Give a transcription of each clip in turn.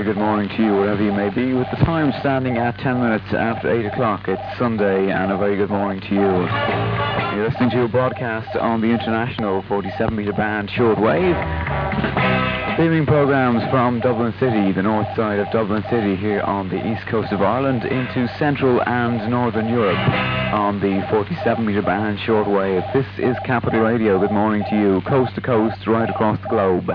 good morning to you, wherever you may be, with the time standing at 10 minutes after 8 o'clock. It's Sunday, and a very good morning to you. You're listening to a broadcast on the international 47-metre band shortwave, beaming programs from Dublin City, the north side of Dublin City, here on the east coast of Ireland, into Central and Northern Europe on the 47-metre band shortwave. This is Capital Radio. Good morning to you, coast to coast, right across the globe.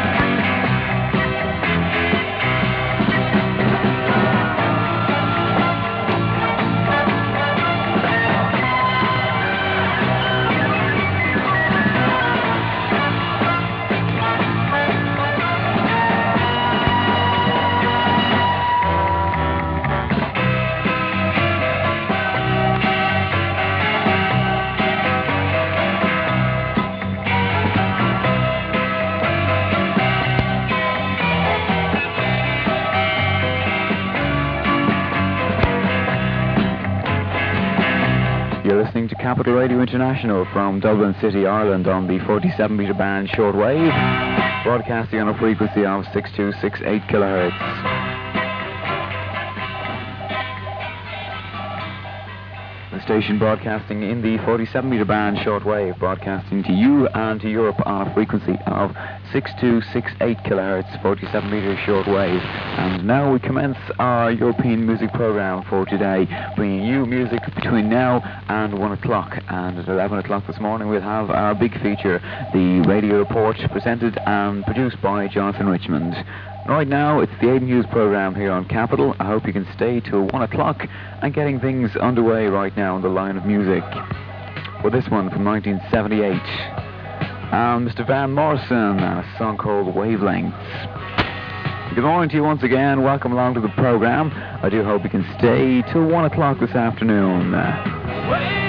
You're listening to Capital Radio International from Dublin City, Ireland on the 47-metre band shortwave, broadcasting on a frequency of 6268 kilohertz. The station broadcasting in the 47-metre band shortwave, broadcasting to you and to Europe on a frequency of 6268 kilohertz, 47-metre shortwave. And now we commence our European music program for today, bringing you music between now and 1 o'clock. And at 11 o'clock this morning we'll have our big feature, the Radio Report, presented and produced by Jonathan Richmond. Right now, it's the 8 News program here on Capital. I hope you can stay till 1 o'clock and getting things underway right now on the line of music. Well, this one from 1978. Mr. Van Morrison, and a song called Wavelengths. Good morning to you once again. Welcome along to the program. I do hope you can stay till 1 o'clock this afternoon.